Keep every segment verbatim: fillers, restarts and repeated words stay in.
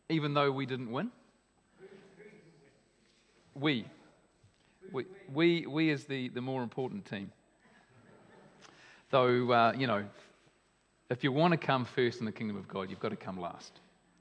even though we didn't win. We. We, we, we as the, the more important team. Though, uh, you know, if you want to come first in the kingdom of God, you've got to come last.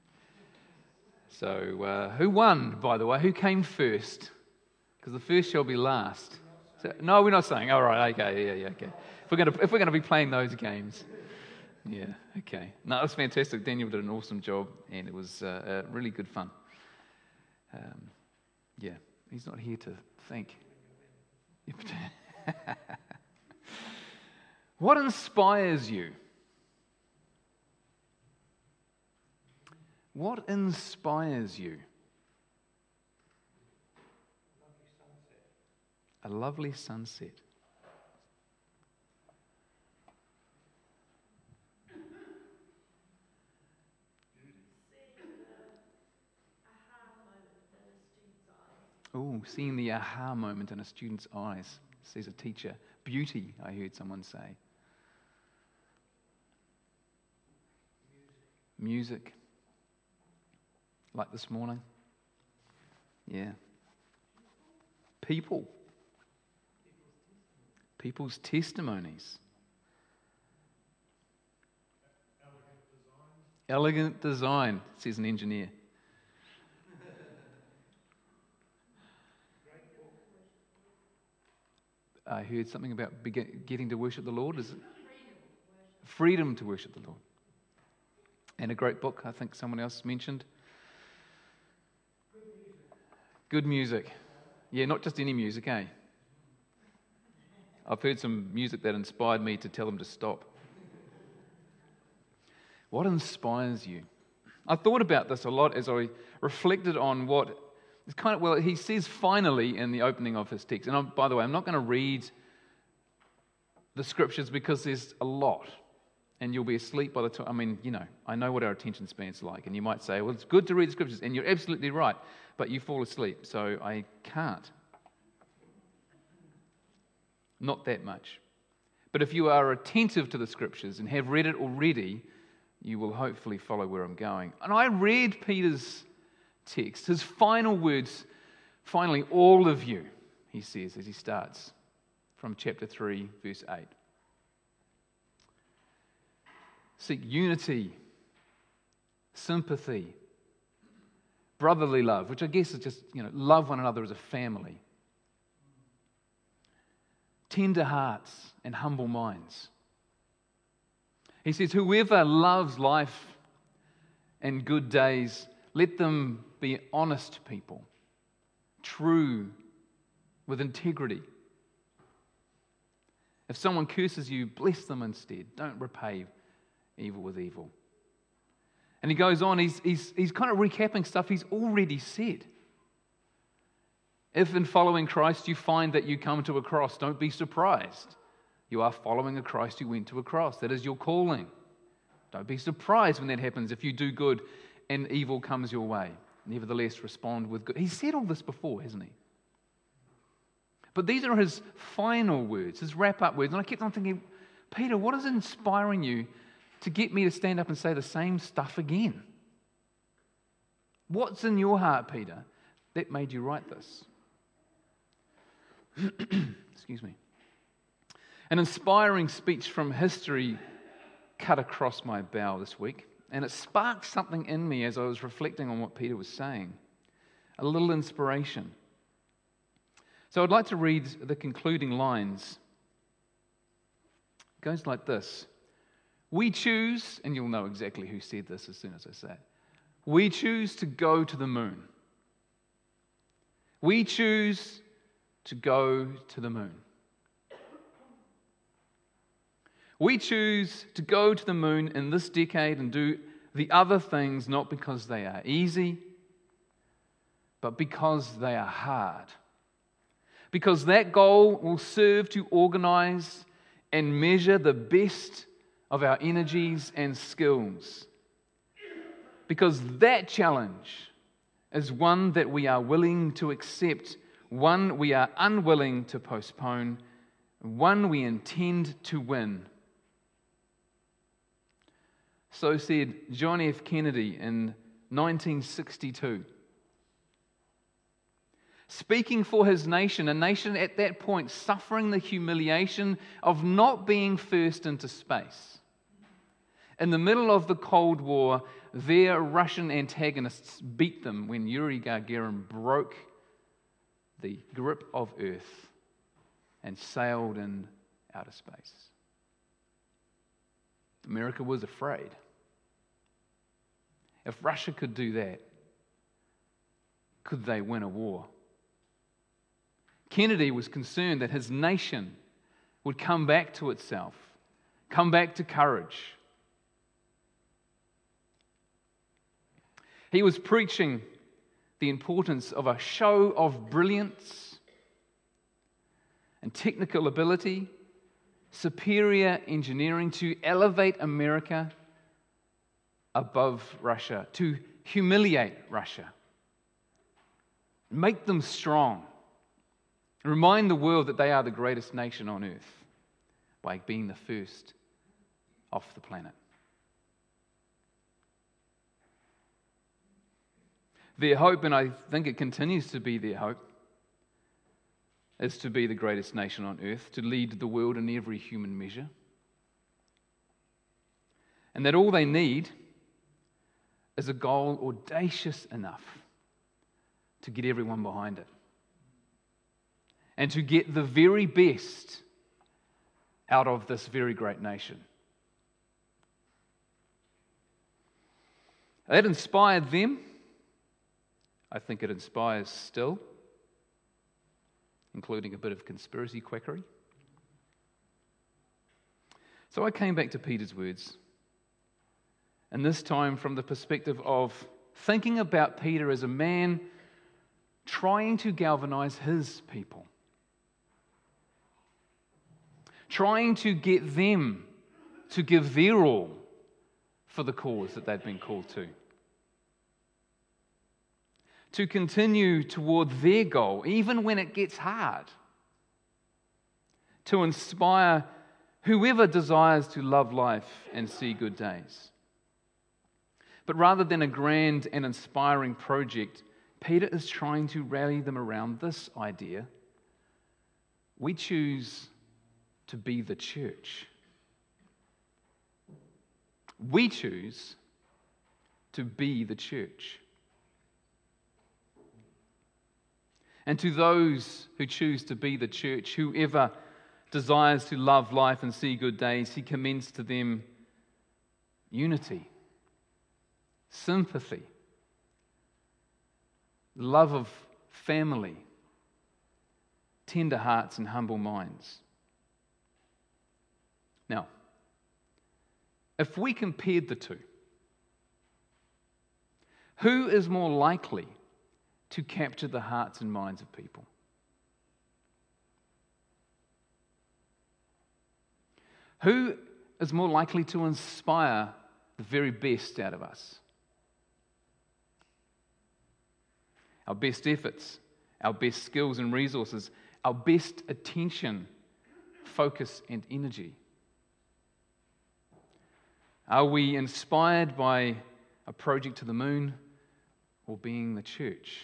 So, uh, who won, by the way? Who came first? Because the first shall be last. So, no, we're not saying. All right, okay, yeah, yeah, okay. If we're going to, if we're going to be playing those games, yeah, okay. No, it was fantastic. Daniel did an awesome job, and it was uh, uh, really good fun. Um, yeah, he's not here to thank. What inspires you? What inspires you? A lovely sunset. Oh, seeing the aha moment in a student's eyes, says a teacher. Beauty, I heard someone say. Music. Music. Like this morning. Yeah. People. People's testimonies. Elegant design, Elegant design, says an engineer. I heard something about begin, getting to worship the Lord. Is it? Freedom to worship the Lord. And a great book, I think someone else mentioned. Good music. Yeah, not just any music, eh? I've heard some music that inspired me to tell them to stop. What inspires you? I thought about this a lot as I reflected on what it's kind of, well, he says finally in the opening of his text. And I'm, by the way, I'm not going to read the scriptures because there's a lot. And you'll be asleep by the time, I mean, you know, I know what our attention span's like. And you might say, well, it's good to read the scriptures. And you're absolutely right. But you fall asleep. So I can't. Not that much. But if you are attentive to the scriptures and have read it already, you will hopefully follow where I'm going. And I read Peter's text, his final words, finally, all of you, he says as he starts from chapter three, verse eight. Seek unity, sympathy, brotherly love, which I guess is just, you know, love one another as a family. Tender hearts and humble minds. He says, whoever loves life and good days, let them be honest people, true, with integrity. If someone curses you, bless them instead. Don't repay evil with evil. And he goes on, he's, he's, he's kind of recapping stuff he's already said. If in following Christ you find that you come to a cross, don't be surprised. You are following a Christ who went to a cross. That is your calling. Don't be surprised when that happens if you do good and evil comes your way. Nevertheless, respond with good. He's said all this before, hasn't he? But these are his final words, his wrap-up words. And I kept on thinking, Peter, what is inspiring you to get me to stand up and say the same stuff again? What's in your heart, Peter, that made you write this? Excuse me. An inspiring speech from history cut across my bow this week, and it sparked something in me as I was reflecting on what Peter was saying. A little inspiration. So I'd like to read the concluding lines. It goes like this. We choose, and you'll know exactly who said this as soon as I say it. We choose to go to the moon. We choose to go to the moon. We choose to go to the moon in this decade and do the other things not because they are easy, but because they are hard. Because that goal will serve to organize and measure the best of our energies and skills. Because that challenge is one that we are willing to accept, one we are unwilling to postpone, one we intend to win. So said John F. Kennedy in nineteen sixty-two. Speaking for his nation, a nation at that point suffering the humiliation of not being first into space. In the middle of the Cold War, their Russian antagonists beat them when Yuri Gagarin broke the grip of Earth and sailed in outer space. America was afraid. If Russia could do that, could they win a war? Kennedy was concerned that his nation would come back to itself, come back to courage. He was preaching the importance of a show of brilliance and technical ability, superior engineering to elevate America above Russia, to humiliate Russia, make them strong, remind the world that they are the greatest nation on earth by being the first off the planet. Their hope, and I think it continues to be their hope, is to be the greatest nation on earth, to lead the world in every human measure. And that all they need is a goal audacious enough to get everyone behind it. And to get the very best out of this very great nation. That inspired them. I think it inspires still, including a bit of conspiracy quackery. So I came back to Peter's words, and this time from the perspective of thinking about Peter as a man trying to galvanize his people, trying to get them to give their all for the cause that they've been called to. To continue toward their goal, even when it gets hard. To inspire whoever desires to love life and see good days. But rather than a grand and inspiring project, Peter is trying to rally them around this idea. We choose to be the church. We choose to be the church. And to those who choose to be the church, whoever desires to love life and see good days, he commends to them unity, sympathy, love of family, tender hearts and humble minds. Now, if we compared the two, who is more likely to capture the hearts and minds of people? Who is more likely to inspire the very best out of us? Our best efforts, our best skills and resources, our best attention, focus and energy. Are we inspired by a project to the moon or being the church?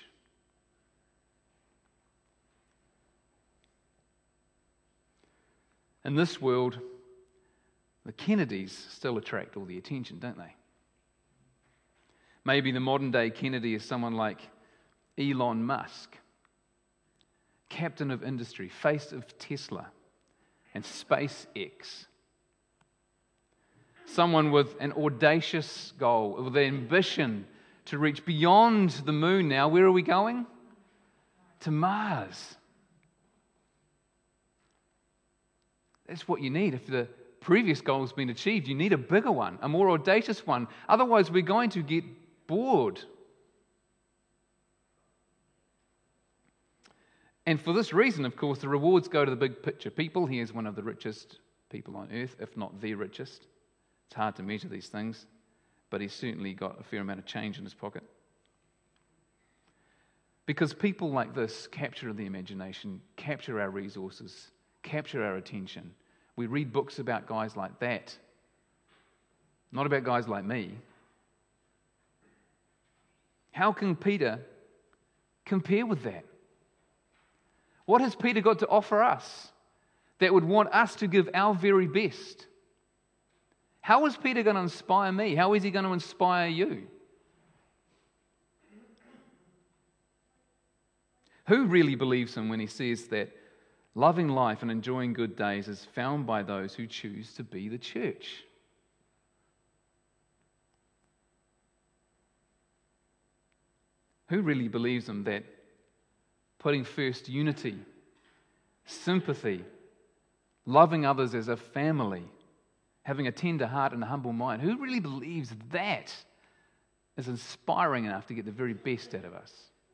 In this world, the Kennedys still attract all the attention, don't they? Maybe the modern day Kennedy is someone like Elon Musk, captain of industry, face of Tesla and SpaceX. Someone with an audacious goal, with an ambition to reach beyond the moon now. Where are we going? To Mars. That's what you need. If the previous goal has been achieved, you need a bigger one, a more audacious one. Otherwise, we're going to get bored. And for this reason, of course, the rewards go to the big picture people. He is one of the richest people on earth, if not the richest. It's hard to measure these things, but he's certainly got a fair amount of change in his pocket. Because people like this capture the imagination, capture our resources, capture our attention. We read books about guys like that, not about guys like me. How can Peter compare with that? What has Peter got to offer us that would want us to give our very best? How is Peter going to inspire me? How is he going to inspire you? Who really believes him when he says that loving life and enjoying good days is found by those who choose to be the church? Who really believes him that putting first unity, sympathy, loving others as a family, having a tender heart and a humble mind, who really believes that is inspiring enough to get the very best out of us?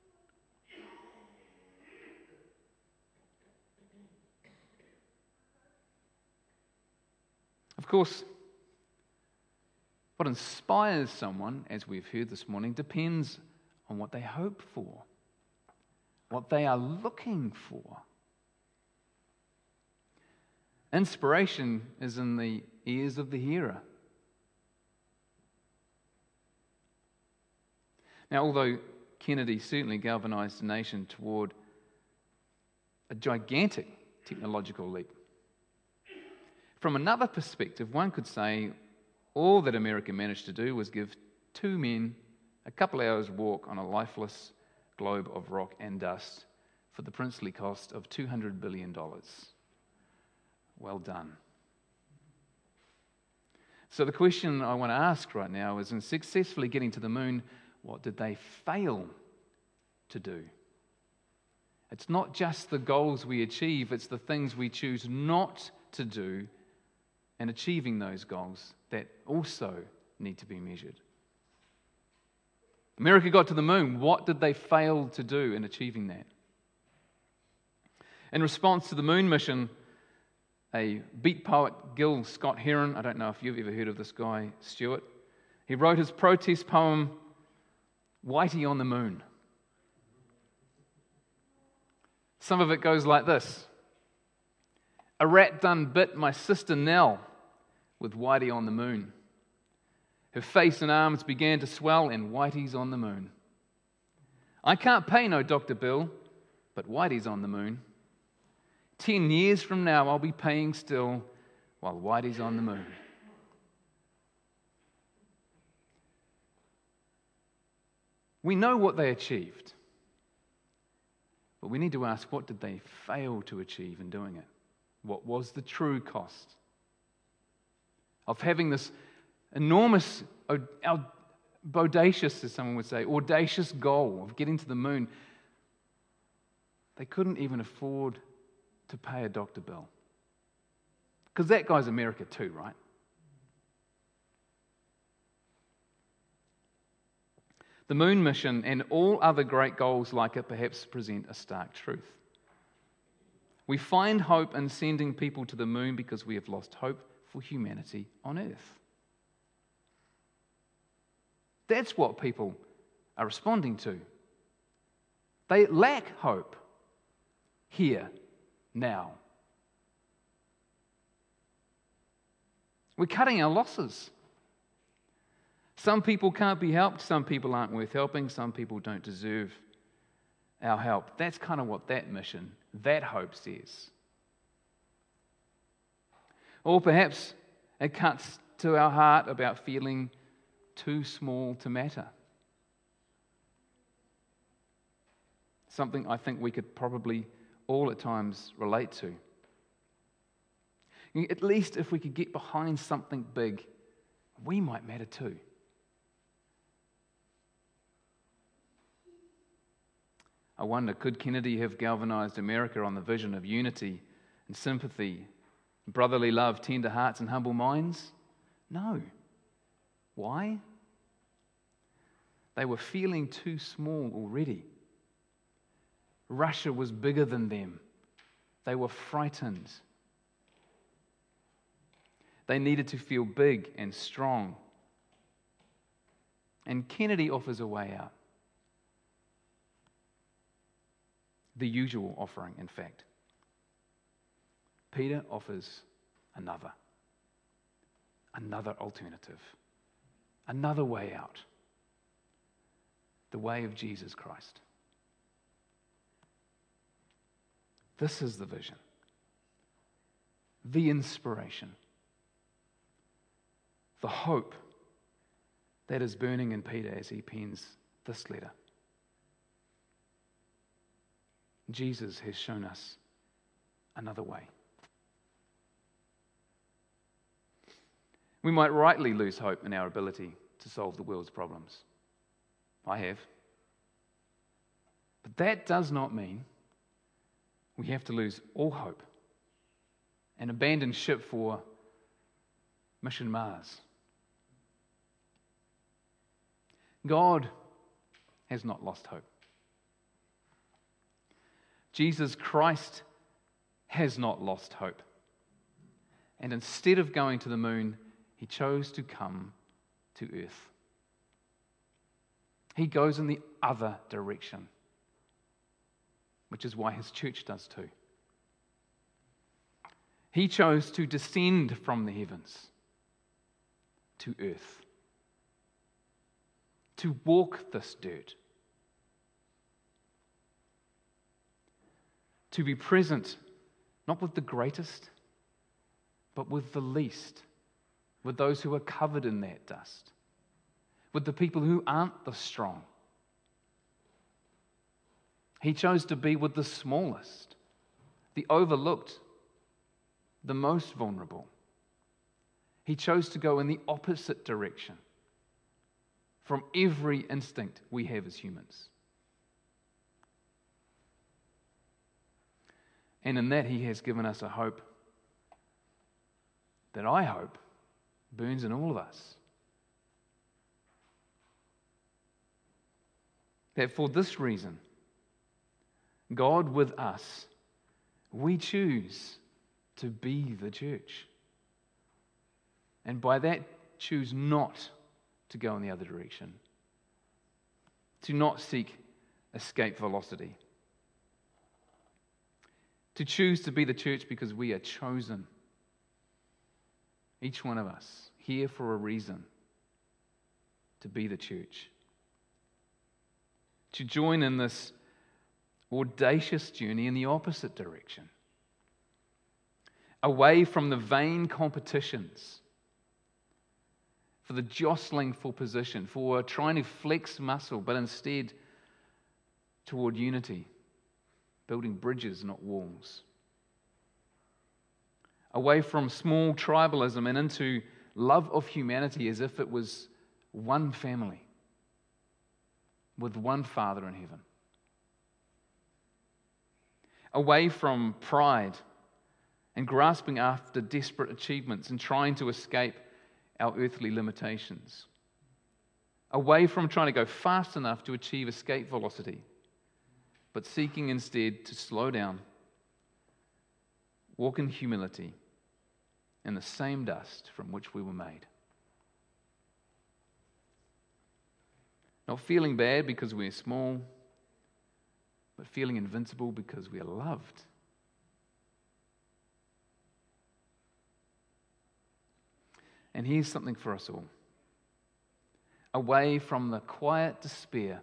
Of course, what inspires someone, as we've heard this morning, depends on what they hope for, what they are looking for. Inspiration is in the ears of the hearer. Now, although Kennedy certainly galvanized the nation toward a gigantic technological leap, from another perspective, one could say all that America managed to do was give two men a couple hours' walk on a lifeless globe of rock and dust for the princely cost of two hundred billion dollars. Well done. So the question I want to ask right now is, in successfully getting to the moon, what did they fail to do? It's not just the goals we achieve, it's the things we choose not to do and achieving those goals that also need to be measured. America got to the moon. What did they fail to do in achieving that? In response to the moon mission, a beat poet, Gil Scott Heron, I don't know if you've ever heard of this guy, Stuart, he wrote his protest poem, Whitey on the Moon. Some of it goes like this. A rat done bit my sister Nell with Whitey on the moon. Her face and arms began to swell, and Whitey's on the moon. I can't pay no doctor bill, but Whitey's on the moon. Ten years from now, I'll be paying still while Whitey's on the moon. We know what they achieved, but we need to ask, what did they fail to achieve in doing it? What was the true cost of having this enormous, bodacious, as someone would say, audacious goal of getting to the moon? They couldn't even afford to pay a doctor bill. Because that guy's America too, right? The moon mission and all other great goals like it perhaps present a stark truth. We find hope in sending people to the moon because we have lost hope for humanity on earth. That's what people are responding to. They lack hope here, now. We're cutting our losses. Some people can't be helped, some people aren't worth helping, some people don't deserve our help. That's kind of what that mission, that hope says. Or perhaps it cuts to our heart about feeling too small to matter. Something I think we could probably all at times relate to. At least if we could get behind something big, we might matter too. I wonder, could Kennedy have galvanized America on the vision of unity and sympathy, brotherly love, tender hearts, and humble minds? No. Why? They were feeling too small already. Russia was bigger than them. They were frightened. They needed to feel big and strong. And Kennedy offers a way out. The usual offering, in fact. Peter offers another. Another alternative. Another way out. the way of Jesus Christ. This is the vision, the inspiration, the hope that is burning in Peter as he pens this letter. Jesus has shown us another way. We might rightly lose hope in our ability to solve the world's problems. I have. But that does not mean we have to lose all hope and abandon ship for Mission Mars. God has not lost hope. Jesus Christ has not lost hope. And instead of going to the moon, he chose to come to earth. He goes in the other direction, which is why his church does too. He chose to descend from the heavens to earth, to walk this dirt, to be present, not with the greatest, but with the least, with those who are covered in that dust, with the people who aren't the strong. He chose to be with the smallest, the overlooked, the most vulnerable. He chose to go in the opposite direction from every instinct we have as humans. And in that, he has given us a hope that I hope burns in all of us. That for this reason, God with us, we choose to be the church. And by that, choose not to go in the other direction, to not seek escape velocity, to choose to be the church because we are chosen, each one of us, here for a reason, to be the church, to join in this audacious journey in the opposite direction, away from the vain competitions, for the jostling for position, for trying to flex muscle, but instead toward unity, building bridges, not walls. Away from small tribalism and into love of humanity as if it was one family with one Father in heaven. Away from pride and grasping after desperate achievements and trying to escape our earthly limitations. Away from trying to go fast enough to achieve escape velocity, but seeking instead to slow down, walk in humility in the same dust from which we were made. Not feeling bad because we're small, but feeling invincible because we are loved. And here's something for us all. Away from the quiet despair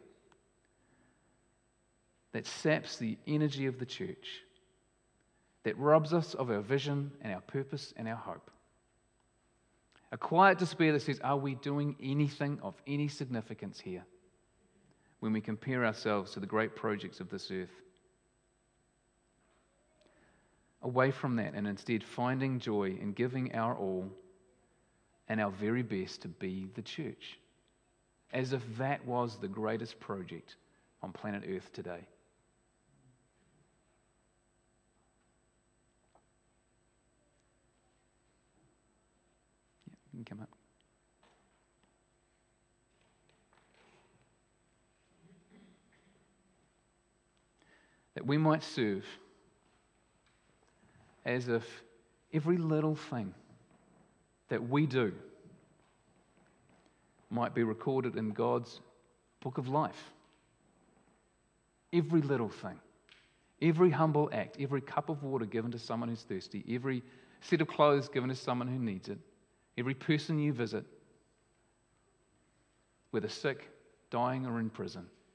that saps the energy of the church, that robs us of our vision and our purpose and our hope. A quiet despair that says, are we doing anything of any significance here when we compare ourselves to the great projects of this earth? Away from that, and instead finding joy in giving our all and our very best to be the church, as if that was the greatest project on planet Earth today. Yeah, you can come up. That we might serve as if every little thing that we do might be recorded in God's book of life. Every little thing, every humble act, every cup of water given to someone who's thirsty, every set of clothes given to someone who needs it, every person you visit, whether sick, dying, or in prison,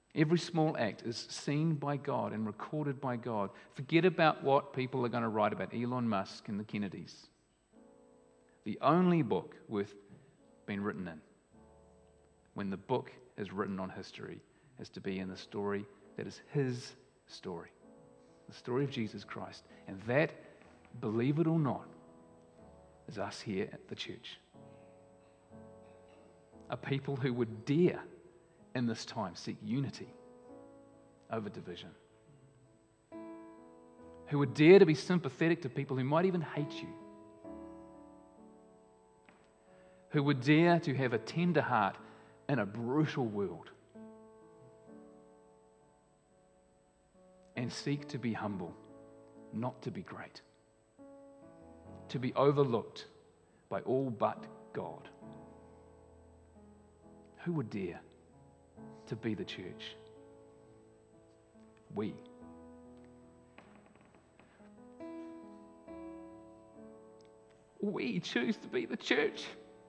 Every small act is seen by God and recorded by God. Forget about what people are going to write about Elon Musk and the Kennedys. The only book worth being written in, when the book is written on history, is to be in the story that is His story, the story of Jesus Christ. And that, believe it or not, is us here at the church. A people who would dare in this time seek unity over division. Who would dare to be sympathetic to people who might even hate you. Who would dare to have a tender heart in a brutal world. And seek to be humble, not to be great. To be overlooked by all but God. Who would dare to be the church? We. We choose to be the church.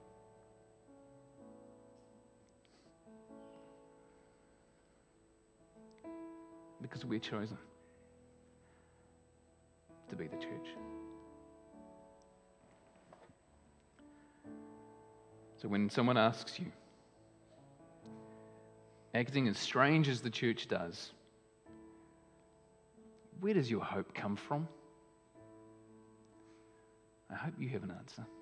Because we're chosen to be the church. So when someone asks you, acting as strange as the church does, where does your hope come from? I hope you have an answer.